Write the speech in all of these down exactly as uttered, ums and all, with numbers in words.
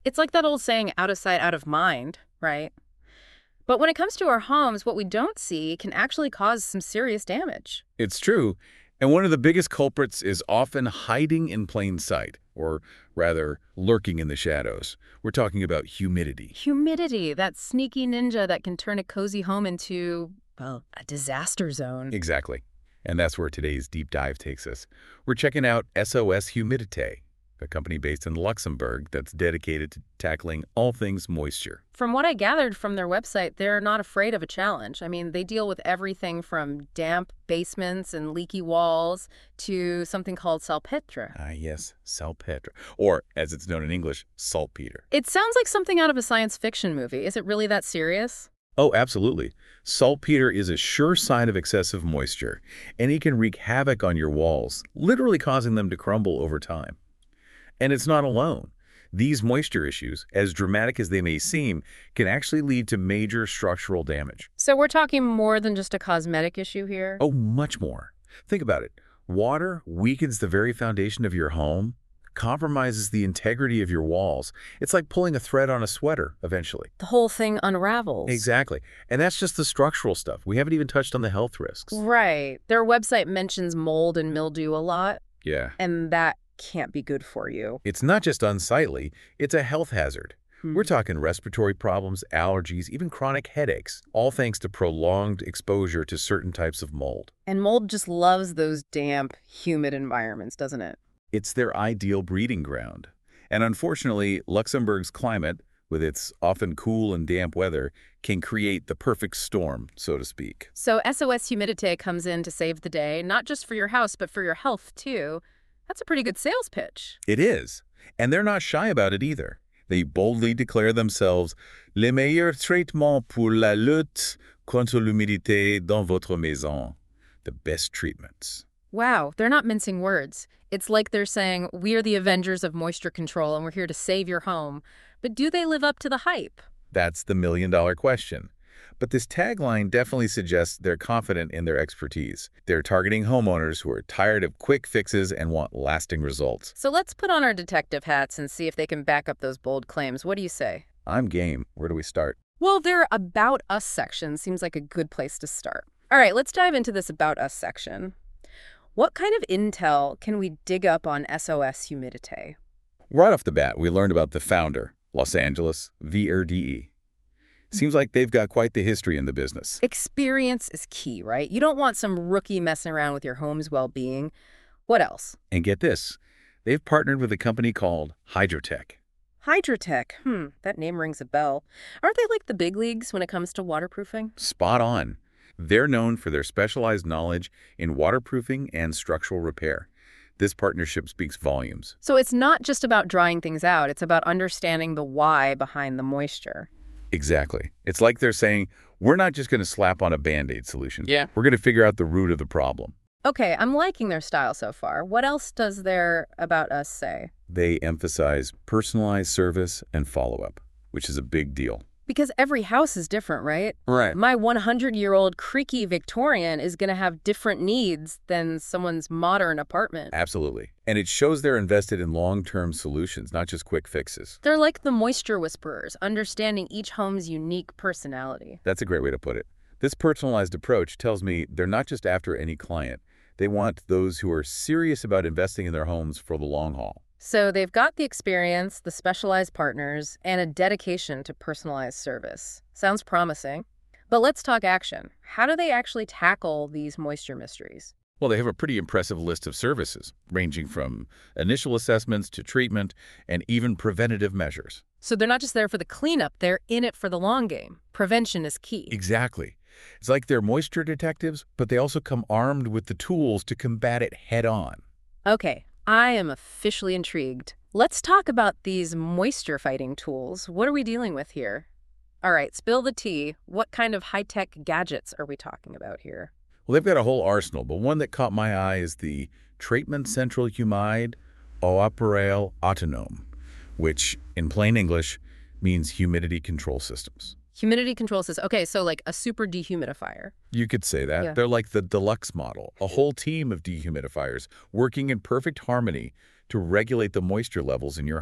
It's like that old saying, out of sight, out of mind, right? But when it comes to our homes, what we don't see can actually cause some serious damage. It's true. And one of the biggest culprits is often hiding in plain sight, or rather, lurking in the shadows. We're talking about humidity. Humidity, that sneaky ninja that can turn a cozy home into, well, a disaster zone. Exactly. And that's where today's deep dive takes us. We're checking out S O S Humidité, a company based in Luxembourg that's dedicated to tackling all things moisture. From what I gathered from their website, they're not afraid of a challenge. I mean, they deal with everything from damp basements and leaky walls to something called salpetre. Ah, yes, salpetre, or as it's known in English, saltpeter. It sounds like something out of a science fiction movie. Is it really that serious? Oh, absolutely. Saltpeter is a sure sign of excessive moisture, and it can wreak havoc on your walls, literally causing them to crumble over time. And it's not alone. These moisture issues, as dramatic as they may seem, can actually lead to major structural damage. So we're talking more than just a cosmetic issue here? Oh, much more. Think about it. Water weakens the very foundation of your home, compromises the integrity of your walls. It's like pulling a thread on a sweater, eventually. The whole thing unravels. Exactly. And that's just the structural stuff. We haven't even touched on the health risks. Right. Their website mentions mold and mildew a lot, Yeah. and that can't be good for you. It's not just unsightly, it's a health hazard. Hmm. We're talking respiratory problems, allergies, even chronic headaches, all thanks to prolonged exposure to certain types of mold. And mold just loves those damp, humid environments, doesn't it? It's their ideal breeding ground. And unfortunately, Luxembourg's climate, with its often cool and damp weather, can create the perfect storm, so to speak. So S O S Humidité comes in to save the day, not just for your house, but for your health, too. That's a pretty good sales pitch. It is. And they're not shy about it either. They boldly declare themselves le meilleur traitement pour la lutte contre l'humidité dans votre maison. The best treatments. Wow, they're not mincing words. It's like they're saying, we're the Avengers of moisture control and we're here to save your home. But do they live up to the hype? That's the million-dollar question. But this tagline definitely suggests they're confident in their expertise. They're targeting homeowners who are tired of quick fixes and want lasting results. So let's put on our detective hats and see if they can back up those bold claims. What do you say? I'm game. Where do we start? Well, their About Us section seems like a good place to start. All right, let's dive into this About Us section. What kind of intel can we dig up on S O S Humidité? Right off the bat, we learned about the founder, Los Angeles, V R D E. Seems like they've got quite the history in the business. Experience is key, right? You don't want some rookie messing around with your home's well-being. What else? And get this, they've partnered with a company called Hydrotech. Hydrotech. Hmm, that name rings a bell. Aren't they like the big leagues when it comes to waterproofing? Spot on. They're known for their specialized knowledge in waterproofing and structural repair. This partnership speaks volumes. So it's not just about drying things out. It's about understanding the why behind the moisture. Exactly. It's like they're saying, we're not just going to slap on a Band-Aid solution. Yeah. We're going to figure out the root of the problem. Okay, I'm liking their style so far. What else does their About Us say? They emphasize personalized service and follow-up, which is a big deal. Because every house is different, right? Right. My hundred-year-old creaky Victorian is going to have different needs than someone's modern apartment. Absolutely. And it shows they're invested in long-term solutions, not just quick fixes. They're like the moisture whisperers, understanding each home's unique personality. That's a great way to put it. This personalized approach tells me they're not just after any client. They want those who are serious about investing in their homes for the long haul. So they've got the experience, the specialized partners, and a dedication to personalized service. Sounds promising. But let's talk action. How do they actually tackle these moisture mysteries? Well, they have a pretty impressive list of services, ranging from initial assessments to treatment and even preventative measures. So they're not just there for the cleanup, they're in it for the long game. Prevention is key. Exactly. It's like they're moisture detectives, but they also come armed with the tools to combat it head-on. Okay, I am officially intrigued. Let's talk about these moisture-fighting tools. What are we dealing with here? All right, spill the tea. What kind of high-tech gadgets are we talking about here? Well, they've got a whole arsenal, but one that caught my eye is the Treatment Central Humide au Appareil Autonome, which, in plain English, means humidity control systems. Humidity control systems. Okay, so like a super dehumidifier. You could say that. Yeah. They're like the deluxe model, a whole team of dehumidifiers working in perfect harmony to regulate the moisture levels in your home.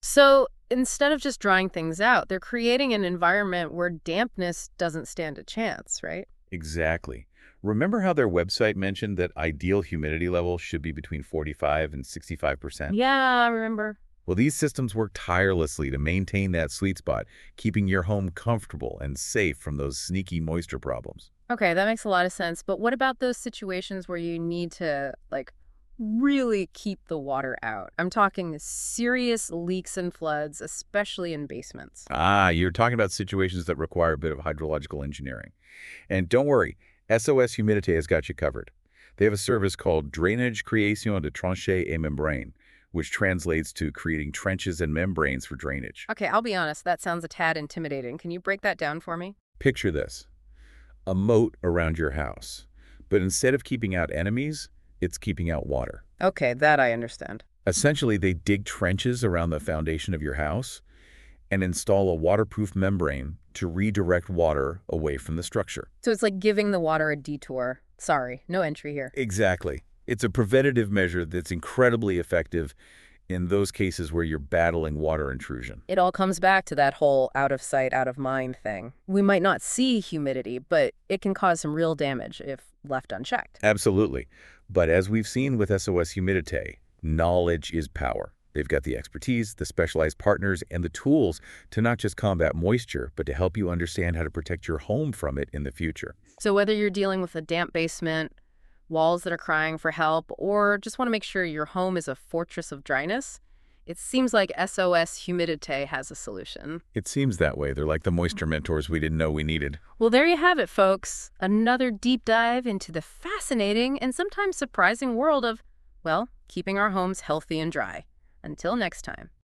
So instead of just drying things out, they're creating an environment where dampness doesn't stand a chance, right? Exactly. Remember how their website mentioned that ideal humidity level should be between forty-five and sixty-five percent? Yeah, I remember. Well, these systems work tirelessly to maintain that sweet spot, keeping your home comfortable and safe from those sneaky moisture problems. Okay, that makes a lot of sense. But what about those situations where you need to, like, really keep the water out? I'm talking serious leaks and floods, especially in basements. Ah, you're talking about situations that require a bit of hydrological engineering. And don't worry, S O S Humidité has got you covered. They have a service called Drainage Création de Tranchées et Membranes, which translates to creating trenches and membranes for drainage. Okay, I'll be honest, that sounds a tad intimidating. Can you break that down for me? Picture this, a moat around your house. But instead of keeping out enemies, it's keeping out water. Okay, that I understand. Essentially, they dig trenches around the foundation of your house and install a waterproof membrane to redirect water away from the structure. So it's like giving the water a detour. Sorry, no entry here. Exactly. It's a preventative measure that's incredibly effective in those cases where you're battling water intrusion. It all comes back to that whole out of sight, out of mind thing. We might not see humidity, but it can cause some real damage if left unchecked. Absolutely. But as we've seen with S O S Humidité, knowledge is power. They've got the expertise, the specialized partners, and the tools to not just combat moisture, but to help you understand how to protect your home from it in the future. So whether you're dealing with a damp basement, walls that are crying for help, or just want to make sure your home is a fortress of dryness, it seems like S O S Humidité has a solution. It seems that way. They're like the moisture mentors we didn't know we needed. Well, there you have it, folks. Another deep dive into the fascinating and sometimes surprising world of, well, keeping our homes healthy and dry. Until next time.